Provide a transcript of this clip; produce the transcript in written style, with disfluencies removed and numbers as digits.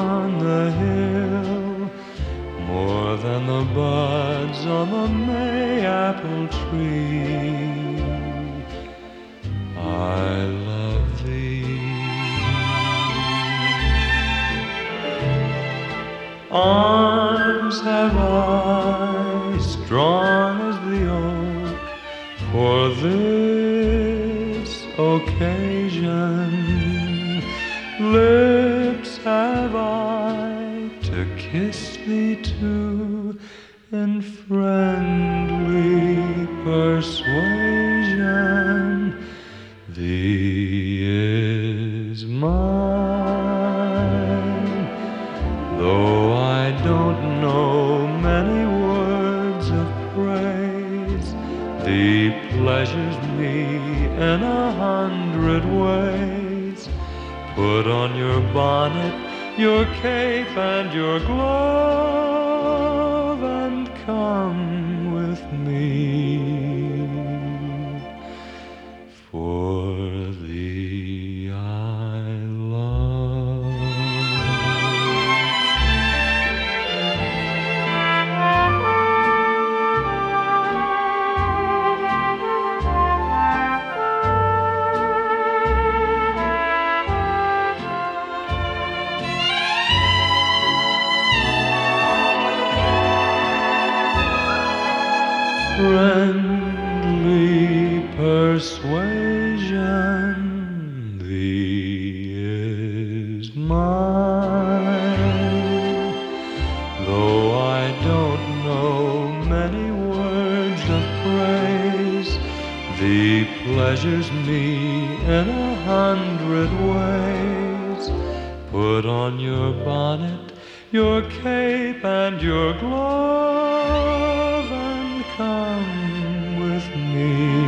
on the hill, more than the buds on the May-apple tree. I love thee. Arms have I, strong as the oak, for this occasion. Lips have I to kiss thee too, in friendly persuasion. Thee is mine, though I don't know many words of praise. Thee pleasures me in 100 ways. Put on your bonnet, your cape, and your glove, and come with me. For thee I love. Friendly persuasion, thee is mine, though I don't know many words of praise. Thee pleasures me in 100 ways. Put on your bonnet, your cape, and your glove, and come with me.